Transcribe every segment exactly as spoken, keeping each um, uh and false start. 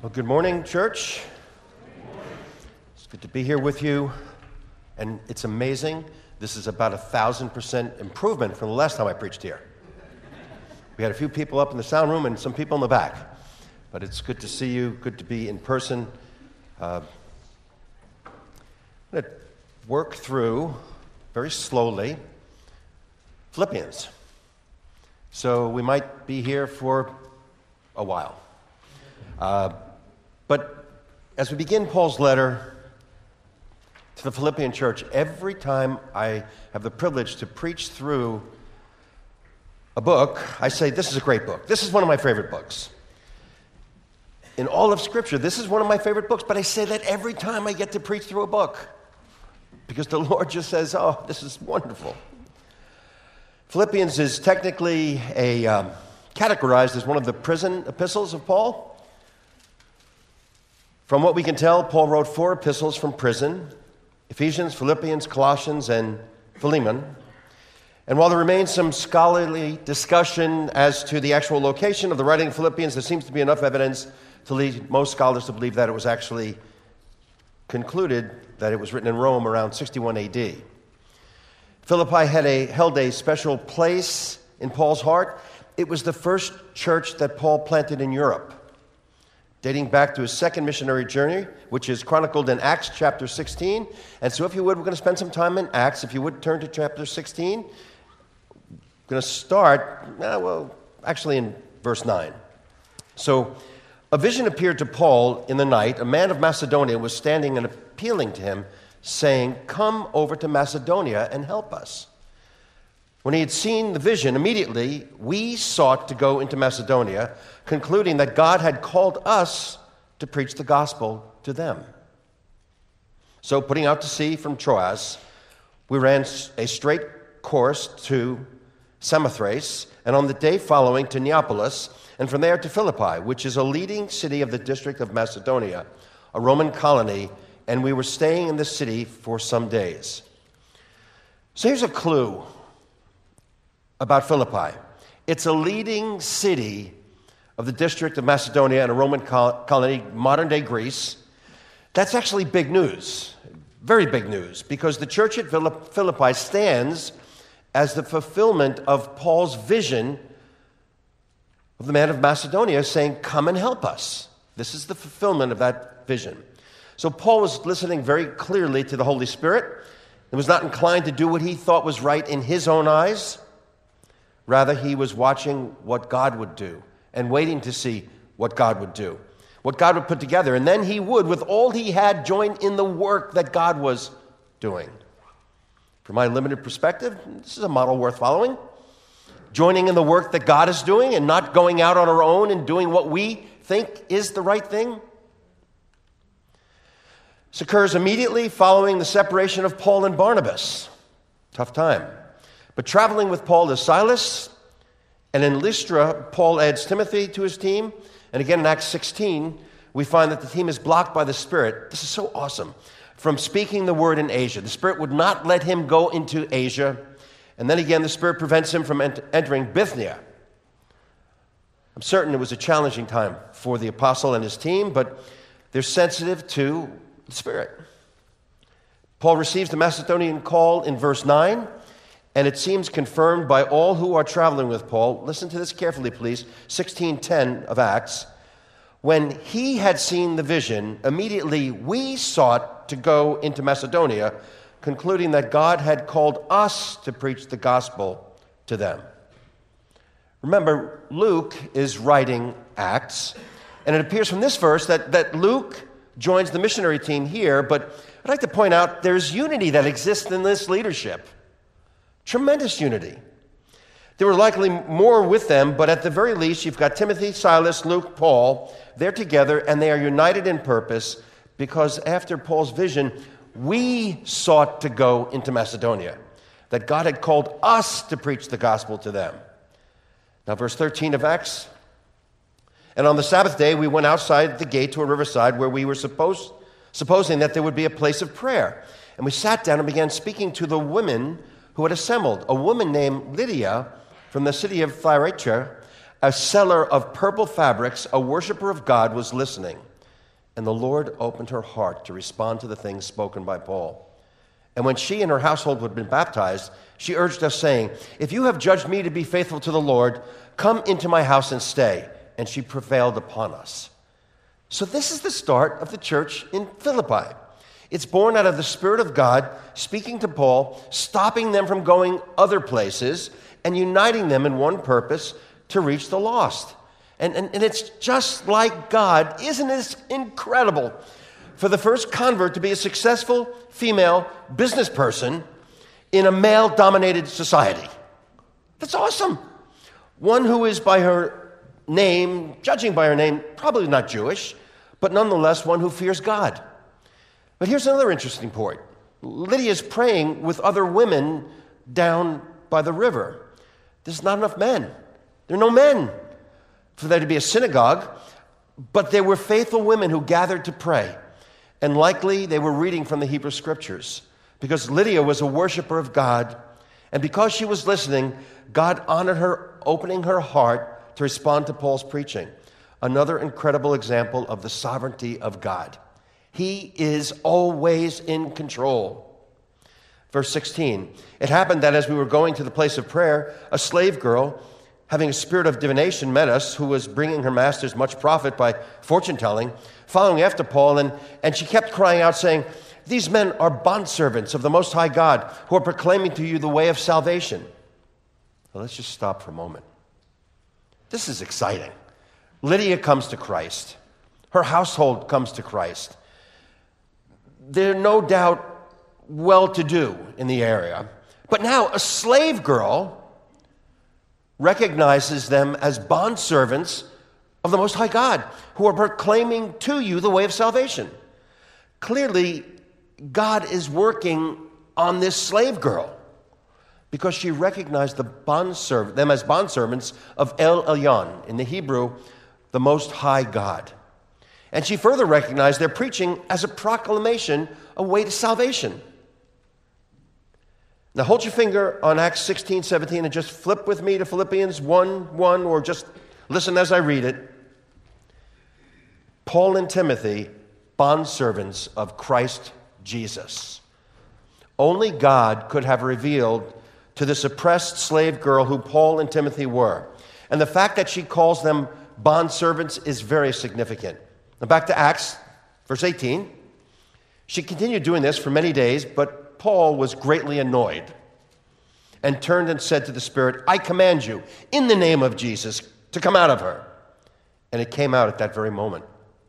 Well, good morning, church. It's good to be here with you. And it's amazing. This is about a thousand percent improvement from the last time I preached here. We had a few people up in the sound room and some people in the back. But it's good to see you, good to be in person. Uh, I'm going to work through, very slowly, Philippians. So we might be here for a while. Uh, but as we begin Paul's letter to the Philippian church, every time I have the privilege to preach through a book, I say, this is a great book. This is one of my favorite books. In all of Scripture, this is one of my favorite books, but I say that every time I get to preach through a book, because the Lord just says, oh, this is wonderful. Philippians is technically a um, categorized as one of the prison epistles of Paul. From what we can tell, Paul wrote four epistles from prison: Ephesians, Philippians, Colossians, and Philemon. And while there remains some scholarly discussion as to the actual location of the writing of Philippians, there seems to be enough evidence to lead most scholars to believe that it was actually concluded that it was written in Rome around sixty-one A D. Philippi had a, held a special place in Paul's heart. It was the first church that Paul planted in Europe, dating back to his second missionary journey, which is chronicled in Acts chapter sixteen. And so if you would, we're going to spend some time in Acts. If you would turn to chapter sixteen. We're going to start, uh, well, actually in verse nine. So a vision appeared to Paul in the night. A man of Macedonia was standing and appealing to him, saying, "Come over to Macedonia and help us." When he had seen the vision, immediately we sought to go into Macedonia, concluding that God had called us to preach the gospel to them. So putting out to sea from Troas, we ran a straight course to Samothrace, and on the day following to Neapolis, and from there to Philippi, which is a leading city of the district of Macedonia, a Roman colony, and we were staying in the city for some days. So here's a clue about Philippi. It's a leading city of the district of Macedonia and a Roman colony, modern-day Greece. That's actually big news, very big news, because the church at Philippi stands as the fulfillment of Paul's vision of the man of Macedonia saying, "Come and help us." This is the fulfillment of that vision. So Paul was listening very clearly to the Holy Spirit and was not inclined to do what he thought was right in his own eyes. Rather, he was watching what God would do and waiting to see what God would do, what God would put together. And then he would, with all he had, join in the work that God was doing. From my limited perspective, this is a model worth following. Joining in the work that God is doing and not going out on our own and doing what we think is the right thing. This occurs immediately following the separation of Paul and Barnabas. Tough time. But traveling with Paul is Silas, and in Lystra, Paul adds Timothy to his team. And again in Acts sixteen, we find that the team is blocked by the Spirit. This is so awesome. From speaking the word in Asia. The Spirit would not let him go into Asia. And then again, the Spirit prevents him from ent- entering Bithynia. I'm certain it was a challenging time for the apostle and his team, but they're sensitive to the Spirit. Paul receives the Macedonian call in verse nine. And it seems confirmed by all who are traveling with Paul. Listen to this carefully, please. sixteen ten of Acts. When he had seen the vision, immediately we sought to go into Macedonia, concluding that God had called us to preach the gospel to them. Remember, Luke is writing Acts, and it appears from this verse that, that Luke joins the missionary team here, but I'd like to point out there's unity that exists in this leadership. Tremendous unity. There were likely more with them, but at the very least, you've got Timothy, Silas, Luke, Paul. They're together, and they are united in purpose because after Paul's vision, we sought to go into Macedonia, that God had called us to preach the gospel to them. Now, verse thirteen of Acts. And on the Sabbath day, we went outside the gate to a riverside where we were supposed, supposing that there would be a place of prayer. And we sat down and began speaking to the women who had assembled. A woman named Lydia from the city of Thyatira, a seller of purple fabrics, a worshiper of God, was listening. And the Lord opened her heart to respond to the things spoken by Paul. And when she and her household had been baptized, she urged us, saying, "If you have judged me to be faithful to the Lord, come into my house and stay." And she prevailed upon us. So this is the start of the church in Philippi. It's born out of the Spirit of God speaking to Paul, stopping them from going other places, and uniting them in one purpose to reach the lost. And, and, and it's just like God. Isn't this incredible? For the first convert to be a successful female business person in a male-dominated society. That's awesome. One who is by her name, judging by her name, probably not Jewish, but nonetheless one who fears God. But here's another interesting point. Lydia is praying with other women down by the river. There's not enough men. There are no men for there to be a synagogue, but there were faithful women who gathered to pray. And likely they were reading from the Hebrew Scriptures, because Lydia was a worshiper of God, and because she was listening, God honored her, opening her heart to respond to Paul's preaching. Another incredible example of the sovereignty of God. He is always in control. Verse sixteen, it happened that as we were going to the place of prayer, a slave girl, having a spirit of divination, met us, who was bringing her masters much profit by fortune-telling, following after Paul, and, and she kept crying out, saying, "These men are bondservants of the Most High God, who are proclaiming to you the way of salvation." Well, let's just stop for a moment. This is exciting. Lydia comes to Christ. Her household comes to Christ. They're no doubt well-to-do in the area. But now a slave girl recognizes them as bondservants of the Most High God, who are proclaiming to you the way of salvation. Clearly, God is working on this slave girl because she recognized the bondserv- them as bondservants of El Elyon, in the Hebrew, the Most High God. And she further recognized their preaching as a proclamation, a way to salvation. Now hold your finger on Acts sixteen, seventeen and just flip with me to Philippians one, one, or just listen as I read it. Paul and Timothy, bondservants of Christ Jesus. Only God could have revealed to this oppressed slave girl who Paul and Timothy were. And the fact that she calls them bondservants is very significant. Now back to Acts, verse eighteen. She continued doing this for many days, but Paul was greatly annoyed and turned and said to the Spirit, "I command you, in the name of Jesus, to come out of her." And it came out at that very moment.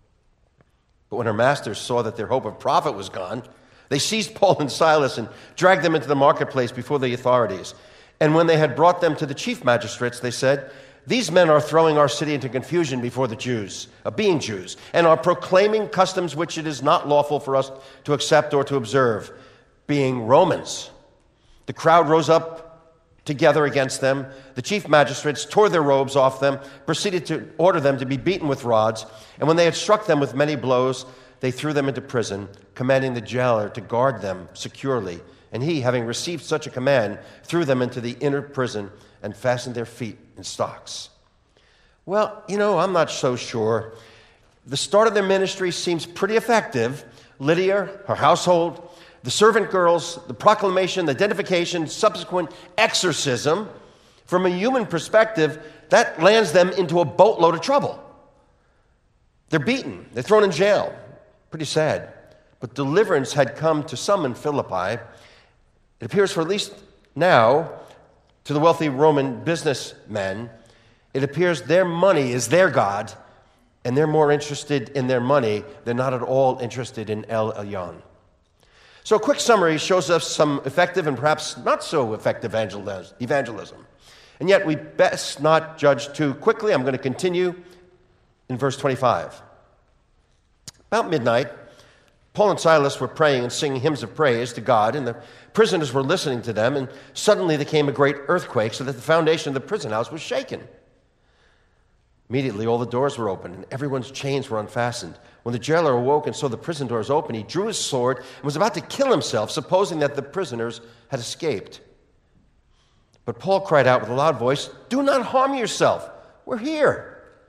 But when her masters saw that their hope of profit was gone, they seized Paul and Silas and dragged them into the marketplace before the authorities. And when they had brought them to the chief magistrates, they said, "These men are throwing our city into confusion before the Jews, uh, being Jews, and are proclaiming customs which it is not lawful for us to accept or to observe, being Romans." The crowd rose up together against them. The chief magistrates tore their robes off them, proceeded to order them to be beaten with rods, and when they had struck them with many blows, they threw them into prison, commanding the jailer to guard them securely. And he, having received such a command, threw them into the inner prison and fastened their feet in stocks. Well, you know, I'm not so sure. The start of their ministry seems pretty effective. Lydia, her household, the servant girls, the proclamation, the identification, subsequent exorcism. From a human perspective, that lands them into a boatload of trouble. They're beaten. They're thrown in jail. Pretty sad. But deliverance had come to some in Philippi. It appears, for at least now, to the wealthy Roman businessmen, it appears their money is their God, and they're more interested in their money. They're not at all interested in El Elyon. So a quick summary shows us some effective and perhaps not so effective evangelism. And yet we best not judge too quickly. I'm going to continue in verse twenty-five. About midnight, Paul and Silas were praying and singing hymns of praise to God, and the prisoners were listening to them, and suddenly there came a great earthquake so that the foundation of the prison house was shaken. Immediately all the doors were opened, and everyone's chains were unfastened. When the jailer awoke and saw the prison doors open, he drew his sword and was about to kill himself, supposing that the prisoners had escaped. But Paul cried out with a loud voice, "Do not harm yourself. We're here."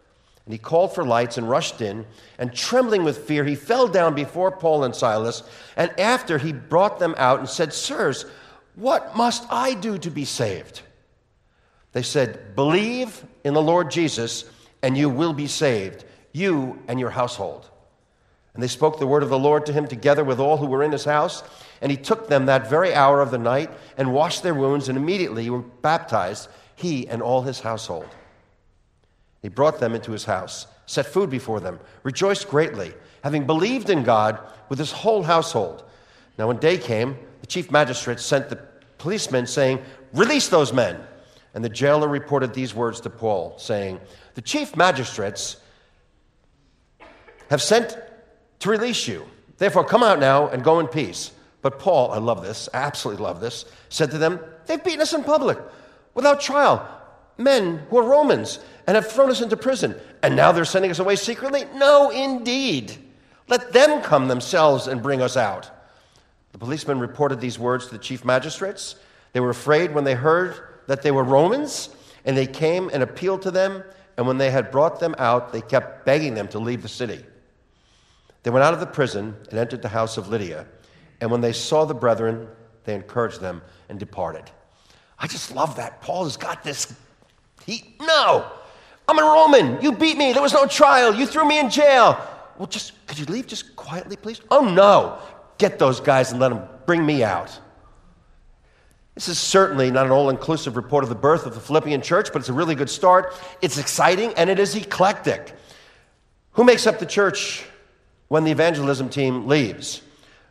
And he called for lights and rushed in, and trembling with fear, he fell down before Paul and Silas. And after he brought them out and said, "Sirs, what must I do to be saved?" They said, "Believe in the Lord Jesus, and you will be saved, you and your household." And they spoke the word of the Lord to him together with all who were in his house. And he took them that very hour of the night and washed their wounds, and immediately were baptized, he and all his household. He brought them into his house, set food before them, rejoiced greatly, having believed in God with his whole household. Now when day came, the chief magistrate sent the policemen, saying, "Release those men." And the jailer reported these words to Paul, saying, "The chief magistrates have sent to release you. Therefore come out now and go in peace." But Paul, I love this, I absolutely love this, said to them, "They've beaten us in public, without trial, men who are Romans, and have thrown us into prison. And now they're sending us away secretly? No, indeed. Let them come themselves and bring us out." The policemen reported these words to the chief magistrates. They were afraid when they heard that they were Romans, and they came and appealed to them. And when they had brought them out, they kept begging them to leave the city. They went out of the prison and entered the house of Lydia. And when they saw the brethren, they encouraged them and departed. I just love that. Paul has got this. He, no, I'm a Roman. You beat me. There was no trial. You threw me in jail. Well, just, could you leave just quietly, please? Oh, no. Get those guys and let them bring me out. This is certainly not an all-inclusive report of the birth of the Philippian church, but it's a really good start. It's exciting, and it is eclectic. Who makes up the church when the evangelism team leaves?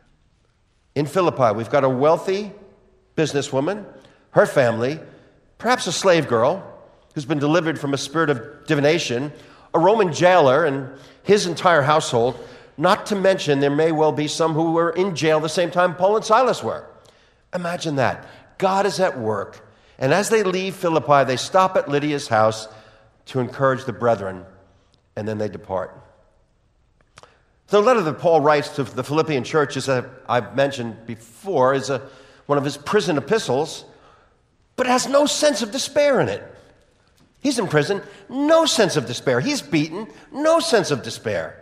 In Philippi, we've got a wealthy businesswoman, her family, perhaps a slave girl who's been delivered from a spirit of divination, a Roman jailer and his entire household, not to mention there may well be some who were in jail the same time Paul and Silas were. Imagine that. God is at work. And as they leave Philippi, they stop at Lydia's house to encourage the brethren, and then they depart. The letter that Paul writes to the Philippian church, as I've mentioned before, is a, one of his prison epistles, but it has no sense of despair in it. He's in prison, no sense of despair. He's beaten, no sense of despair.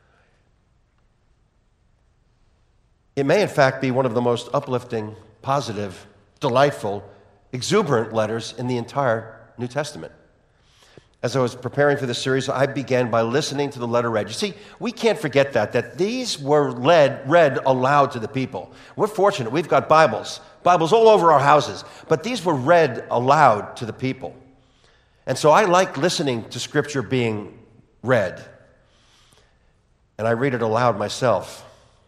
It may, in fact, be one of the most uplifting, positive, delightful, exuberant letters in the entire New Testament. As I was preparing for this series, I began by listening to the letter read. You see, we can't forget that, that these were led, read aloud to the people. We're fortunate. We've got Bibles, Bibles all over our houses, but these were read aloud to the people. And so I like listening to Scripture being read, and I read it aloud myself.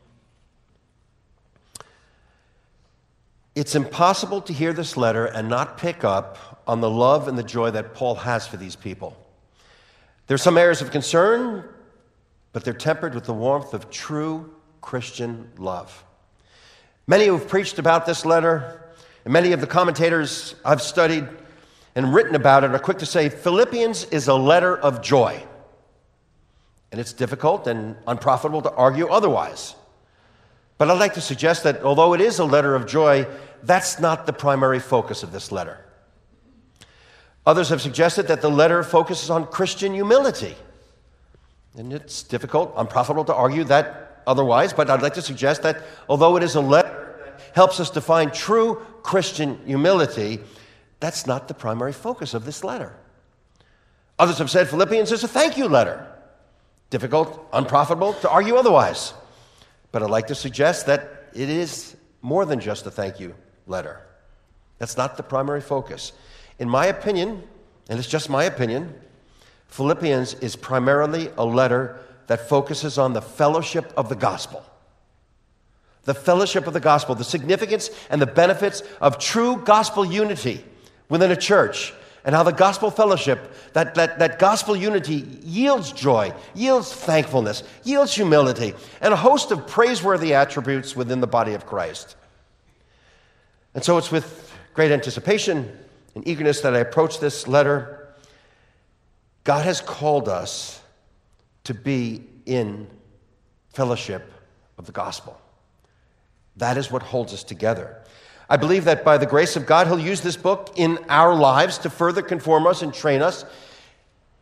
It's impossible to hear this letter and not pick up on the love and the joy that Paul has for these people. There's some areas of concern, but they're tempered with the warmth of true Christian love. Many who have preached about this letter, and many of the commentators I've studied and written about it, are quick to say Philippians is a letter of joy. And it's difficult and unprofitable to argue otherwise. But I'd like to suggest that although it is a letter of joy, that's not the primary focus of this letter. Others have suggested that the letter focuses on Christian humility. And it's difficult, unprofitable to argue that otherwise, but I'd like to suggest that although it is a letter that helps us define true Christian humility, that's not the primary focus of this letter. Others have said Philippians is a thank you letter. Difficult, unprofitable to argue otherwise. But I'd like to suggest that it is more than just a thank you letter. That's not the primary focus. In my opinion, and it's just my opinion, Philippians is primarily a letter that focuses on the fellowship of the gospel. The fellowship of the gospel, the significance and the benefits of true gospel unity within a church, and how the gospel fellowship, that, that, that gospel unity yields joy, yields thankfulness, yields humility, and a host of praiseworthy attributes within the body of Christ. And so it's with great anticipation and eagerness that I approach this letter. God has called us to be in fellowship of the gospel. That is what holds us together. I believe that by the grace of God, He'll use this book in our lives to further conform us and train us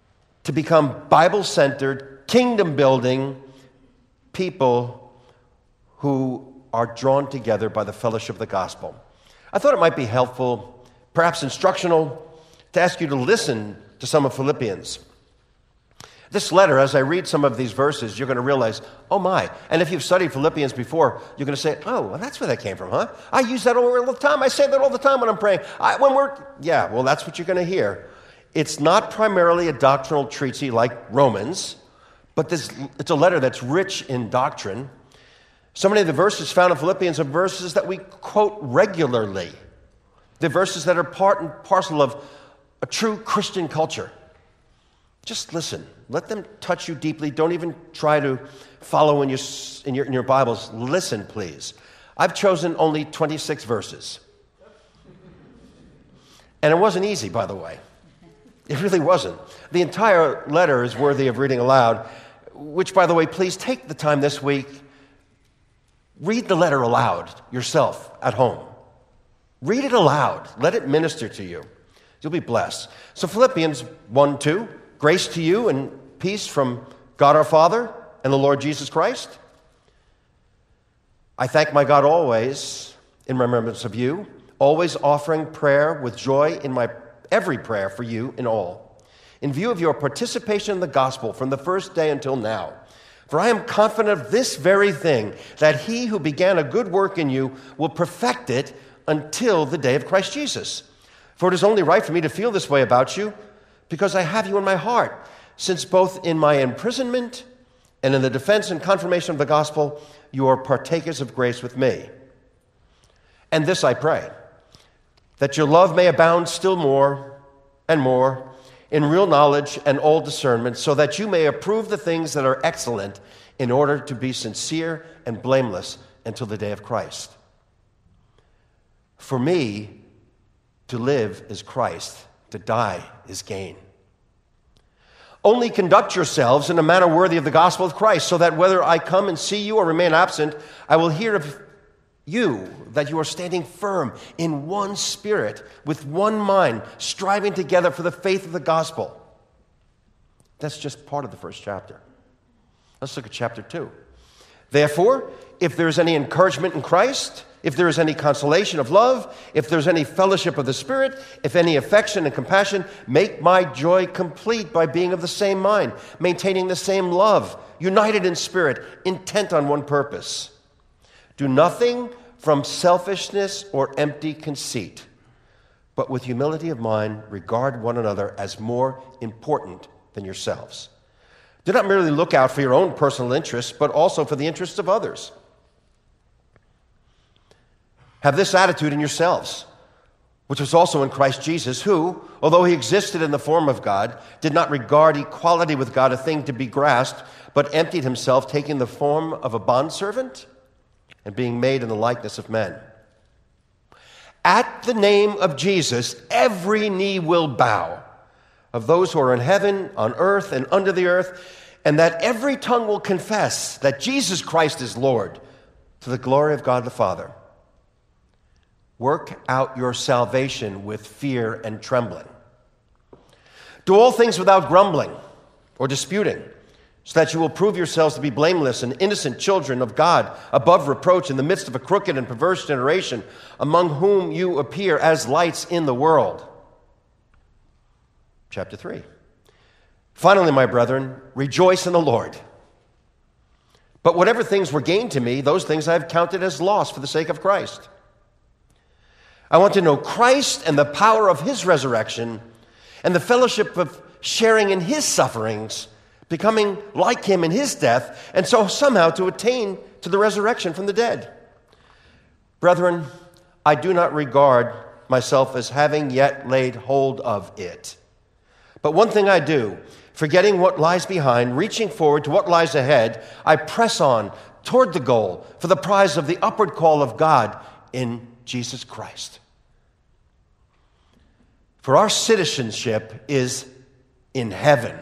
to become Bible-centered, kingdom-building people who are drawn together by the fellowship of the gospel. I thought it might be helpful, perhaps instructional, to ask you to listen to some of Philippians. This letter, as I read some of these verses, you're going to realize, oh my. And if you've studied Philippians before, you're going to say, oh, well, that's where that came from, huh? I use that all the time. I say that all the time when I'm praying. I, when we're, yeah, well, that's what you're going to hear. It's not primarily a doctrinal treatise like Romans, but this, it's a letter that's rich in doctrine. So many of the verses found in Philippians are verses that we quote regularly. They're verses that are part and parcel of a true Christian culture. Just listen. Let them touch you deeply. Don't even try to follow in your, in your, in your Bibles. Listen, please. I've chosen only twenty-six verses. And it wasn't easy, by the way. It really wasn't. The entire letter is worthy of reading aloud, which, by the way, please take the time this week. Read the letter aloud yourself at home. Read it aloud. Let it minister to you. You'll be blessed. So Philippians one two. Grace to you and peace from God our Father and the Lord Jesus Christ. I thank my God always in remembrance of you, always offering prayer with joy in my every prayer for you in all, in view of your participation in the gospel from the first day until now. For I am confident of this very thing, that he who began a good work in you will perfect it until the day of Christ Jesus. For it is only right for me to feel this way about you, because I have you in my heart, since both in my imprisonment and in the defense and confirmation of the gospel, you are partakers of grace with me. And this I pray, that your love may abound still more and more in real knowledge and all discernment, so that you may approve the things that are excellent, in order to be sincere and blameless until the day of Christ. For me, to live is Christ, to die is gain. Only conduct yourselves in a manner worthy of the gospel of Christ, so that whether I come and see you or remain absent, I will hear of you that you are standing firm in one spirit, with one mind, striving together for the faith of the gospel. That's just part of the first chapter. Let's look at chapter two. Therefore, if there is any encouragement in Christ, if there is any consolation of love, if there is any fellowship of the Spirit, if any affection and compassion, make my joy complete by being of the same mind, maintaining the same love, united in spirit, intent on one purpose. Do nothing from selfishness or empty conceit, but with humility of mind, regard one another as more important than yourselves. Do not merely look out for your own personal interests, but also for the interests of others. Have this attitude in yourselves, which was also in Christ Jesus, who, although he existed in the form of God, did not regard equality with God a thing to be grasped, but emptied himself, taking the form of a bondservant and being made in the likeness of men. At the name of Jesus, every knee will bow, of those who are in heaven, on earth, and under the earth, and that every tongue will confess that Jesus Christ is Lord, to the glory of God the Father. Work out your salvation with fear and trembling. Do all things without grumbling or disputing, so that you will prove yourselves to be blameless and innocent children of God, above reproach in the midst of a crooked and perverse generation, among whom you appear as lights in the world. Chapter three. Finally, my brethren, rejoice in the Lord. But whatever things were gained to me, those things I have counted as loss for the sake of Christ. I want to know Christ and the power of his resurrection and the fellowship of sharing in his sufferings, becoming like him in his death, and so somehow to attain to the resurrection from the dead. Brethren, I do not regard myself as having yet laid hold of it. But one thing I do, forgetting what lies behind, reaching forward to what lies ahead, I press on toward the goal for the prize of the upward call of God in Jesus Christ. For our citizenship is in heaven,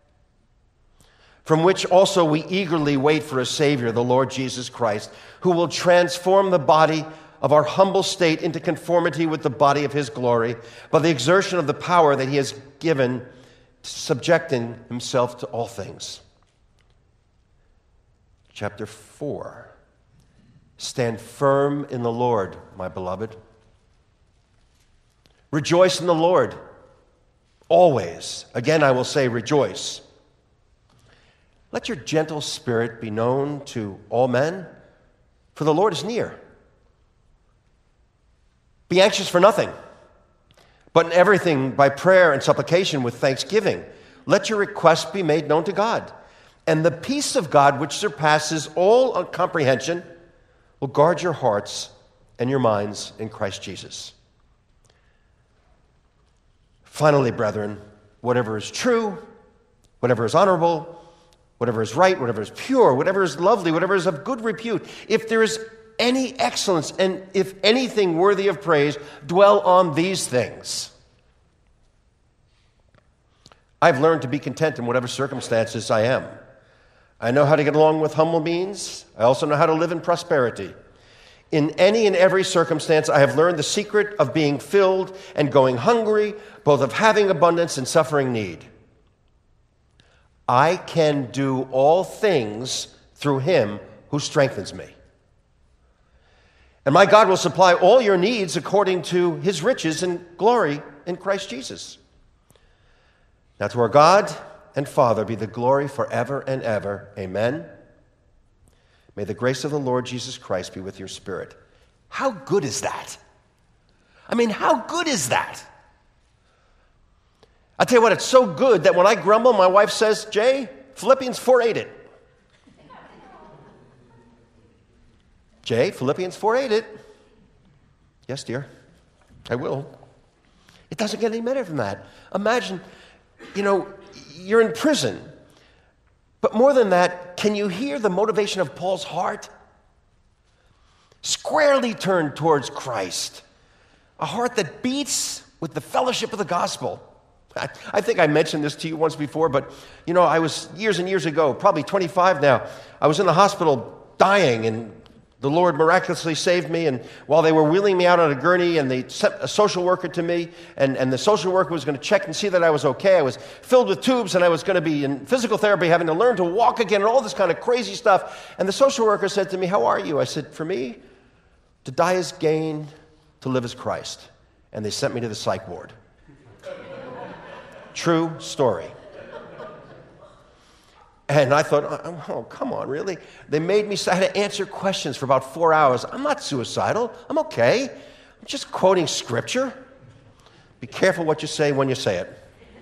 from which also we eagerly wait for a Savior, the Lord Jesus Christ, who will transform the body of our humble state into conformity with the body of his glory, by the exertion of the power that he has given subjecting himself to all things. Chapter four. Stand firm in the Lord, my beloved. Rejoice in the Lord always. Again, I will say rejoice. Let your gentle spirit be known to all men, for the Lord is near. Be anxious for nothing, but in everything by prayer and supplication with thanksgiving. Let your requests be made known to God. And the peace of God, which surpasses all comprehension, will guard your hearts and your minds in Christ Jesus. Finally, brethren, whatever is true, whatever is honorable, whatever is right, whatever is pure, whatever is lovely, whatever is of good repute, if there is any excellence and if anything worthy of praise, dwell on these things. I've learned to be content in whatever circumstances I am. I know how to get along with humble means. I also know how to live in prosperity. In any and every circumstance, I have learned the secret of being filled and going hungry, both of having abundance and suffering need. I can do all things through him who strengthens me. And my God will supply all your needs according to his riches and glory in Christ Jesus. Now to our God and Father be the glory forever and ever. Amen. May the grace of the Lord Jesus Christ be with your spirit. How good is that? I mean, how good is that? I tell you what, it's so good that when I grumble, my wife says, Jay, Philippians four eight it. Jay, Philippians four eight it. Yes, dear, I will. It doesn't get any better than that. Imagine, you know, you're in prison. But more than that, can you hear the motivation of Paul's heart? Squarely turned towards Christ. A heart that beats with the fellowship of the gospel. I, I think I mentioned this to you once before, but, you know, I was years and years ago, probably twenty-five now, I was in the hospital dying, and the Lord miraculously saved me, and while they were wheeling me out on a gurney, and they sent a social worker to me, and, and the social worker was going to check and see that I was okay. I was filled with tubes, and I was going to be in physical therapy, having to learn to walk again, and all this kind of crazy stuff. And the social worker said to me, how are you? I said, for me, to die is gain, to live is Christ. And they sent me to the psych ward. True story. And I thought, oh, oh, come on, really? They made me, I had to answer questions for about four hours. I'm not suicidal. I'm okay. I'm just quoting scripture. Be careful what you say when you say it.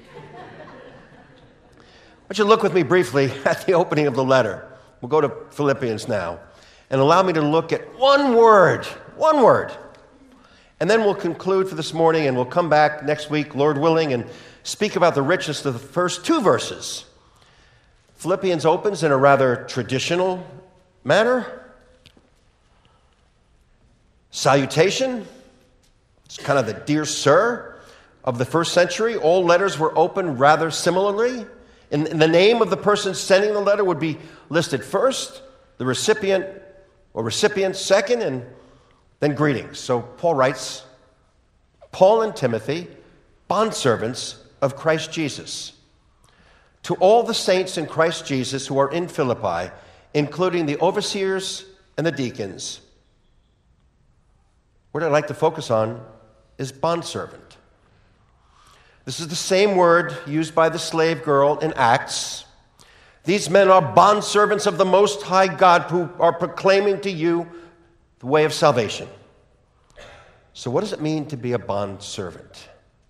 I want you to look with me briefly at the opening of the letter. We'll go to Philippians now. And allow me to look at one word, one word. And then we'll conclude for this morning, and we'll come back next week, Lord willing, and speak about the richness of the first two verses. Philippians opens in a rather traditional manner. Salutation. It's kind of the dear sir of the first century. All letters were opened rather similarly. In, in the name of the person sending the letter would be listed first, the recipient or recipients second, and then greetings. So Paul writes, Paul and Timothy, bondservants of Christ Jesus, to all the saints in Christ Jesus who are in Philippi, including the overseers and the deacons. What I'd like to focus on is bondservant. This is the same word used by the slave girl in Acts. These men are bondservants of the Most High God who are proclaiming to you the way of salvation. So what does it mean to be a bondservant?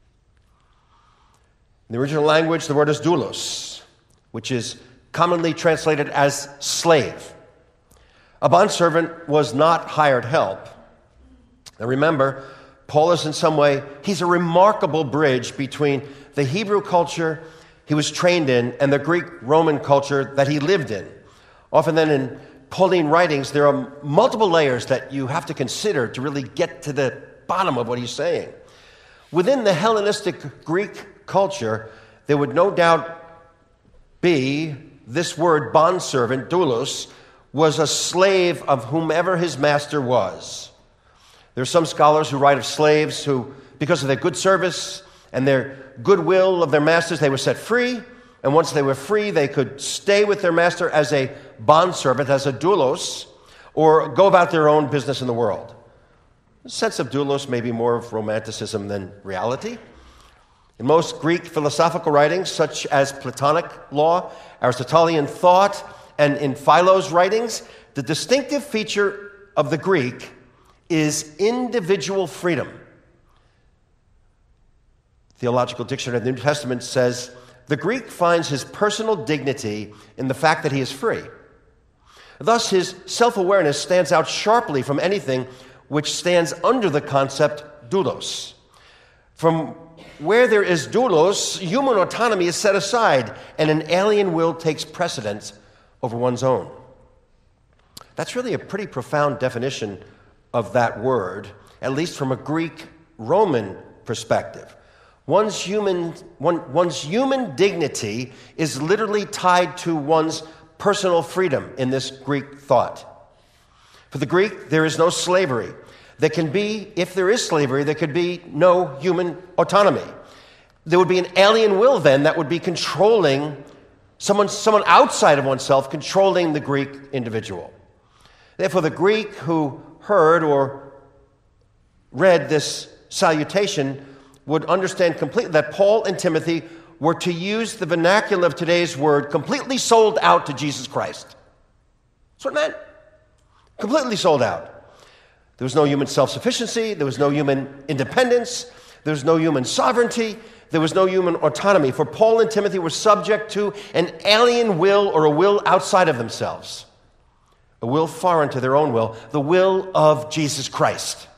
In the original language, the word is doulos, which is commonly translated as slave. A bondservant was not hired help. Now remember, Paul is in some way, he's a remarkable bridge between the Hebrew culture he was trained in and the Greek-Roman culture that he lived in. Often then in Pauline writings, there are multiple layers that you have to consider to really get to the bottom of what he's saying. Within the Hellenistic Greek culture, there would no doubt be this word bondservant, doulos, was a slave of whomever his master was. There are some scholars who write of slaves who, because of their good service and their goodwill of their masters, they were set free. And once they were free, they could stay with their master as a bondservant, as a doulos, or go about their own business in the world. The sense of doulos may be more of romanticism than reality. In most Greek philosophical writings, such as Platonic law, Aristotelian thought, and in Philo's writings, the distinctive feature of the Greek is individual freedom. Theological Dictionary of the New Testament says, the Greek finds his personal dignity in the fact that he is free. Thus, his self-awareness stands out sharply from anything which stands under the concept doulos. From where there is doulos, human autonomy is set aside, and an alien will takes precedence over one's own. That's really a pretty profound definition of that word, at least from a Greek-Roman perspective. One's human, one, one's human dignity is literally tied to one's personal freedom in this Greek thought. For the Greek, there is no slavery. There can be, if there is slavery, there could be no human autonomy. There would be an alien will then that would be controlling someone, someone outside of oneself, controlling the Greek individual. Therefore, the Greek who heard or read this salutation would understand completely that Paul and Timothy were to use the vernacular of today's word, completely sold out to Jesus Christ. That's what it meant. Completely sold out. There was no human self-sufficiency. There was no human independence. There was no human sovereignty. There was no human autonomy. For Paul and Timothy were subject to an alien will or a will outside of themselves, a will foreign to their own will, the will of Jesus Christ.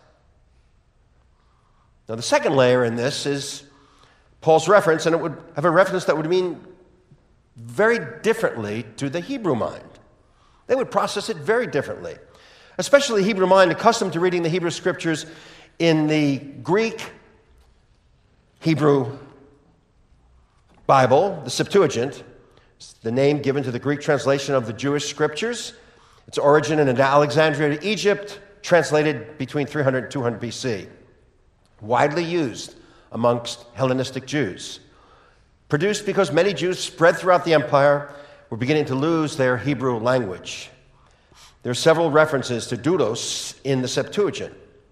Now, the second layer in this is Paul's reference, and it would have a reference that would mean very differently to the Hebrew mind. They would process it very differently, especially the Hebrew mind accustomed to reading the Hebrew scriptures in the Greek Hebrew Bible, the Septuagint, the name given to the Greek translation of the Jewish scriptures. Its origin in Alexandria, Egypt, translated between three hundred and two hundred B C. Widely used amongst Hellenistic Jews. Produced because many Jews spread throughout the empire were beginning to lose their Hebrew language. There are several references to doulos in the Septuagint.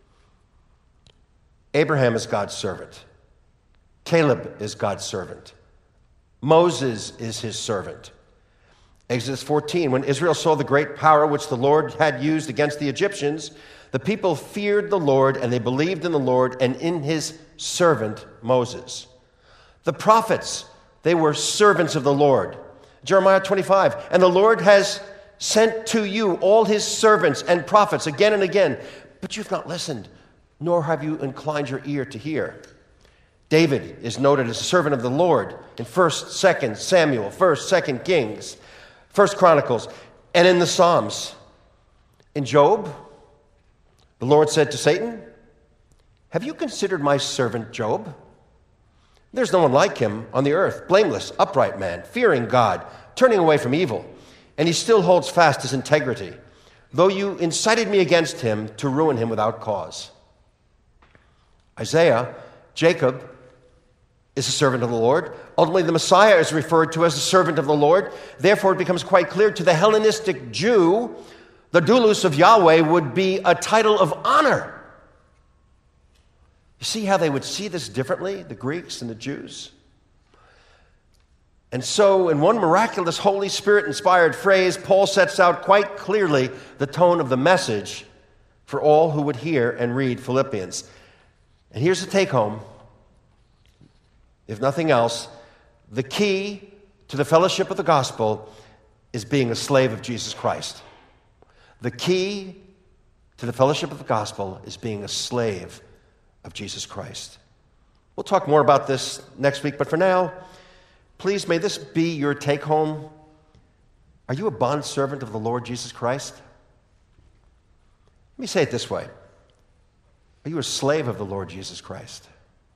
Abraham is God's servant. Caleb is God's servant. Moses is his servant. Exodus fourteen, when Israel saw the great power which the Lord had used against the Egyptians, the people feared the Lord, and they believed in the Lord and in his servant Moses. The prophets, they were servants of the Lord. Jeremiah twenty-five, and the Lord has sent to you all his servants and prophets again and again, but you've not listened, nor have you inclined your ear to hear. David is noted as a servant of the Lord in first, second Samuel, first, second Kings, first Chronicles, and in the Psalms. In Job, the Lord said to Satan, have you considered my servant Job? There's no one like him on the earth, blameless, upright man, fearing God, turning away from evil, and he still holds fast his integrity, though you incited me against him to ruin him without cause. Isaiah, Jacob is a servant of the Lord. Ultimately, the Messiah is referred to as a servant of the Lord. Therefore, it becomes quite clear to the Hellenistic Jew, the doulos of Yahweh would be a title of honor. You see how they would see this differently, the Greeks and the Jews? And so, in one miraculous Holy Spirit-inspired phrase, Paul sets out quite clearly the tone of the message for all who would hear and read Philippians. And here's the take-home. If nothing else, the key to the fellowship of the gospel is being a slave of Jesus Christ. The key to the fellowship of the gospel is being a slave of Jesus Christ. We'll talk more about this next week, but for now, please may this be your take-home. Are you a bondservant of the Lord Jesus Christ? Let me say it this way. Are you a slave of the Lord Jesus Christ?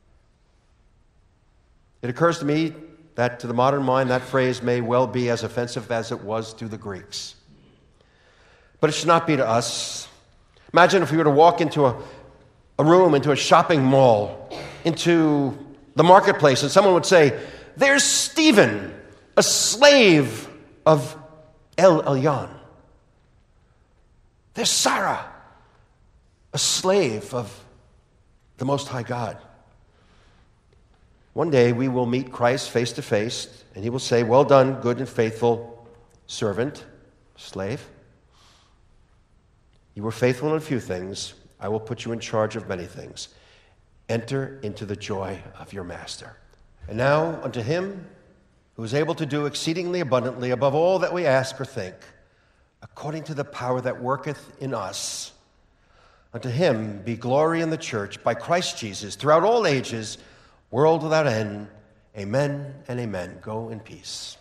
It occurs to me that to the modern mind, that phrase may well be as offensive as it was to the Greeks. But it should not be to us. Imagine if we were to walk into a, a room, into a shopping mall, into the marketplace and someone would say, there's Stephen, a slave of El Elyon. There's Sarah, a slave of the Most High God. One day we will meet Christ face to face, and he will say, well done, good and faithful servant, slave. You were faithful in a few things. I will put you in charge of many things. Enter into the joy of your master. And now unto him who is able to do exceedingly abundantly above all that we ask or think, according to the power that worketh in us, unto him be glory in the church by Christ Jesus throughout all ages, world without end. Amen and amen. Go in peace.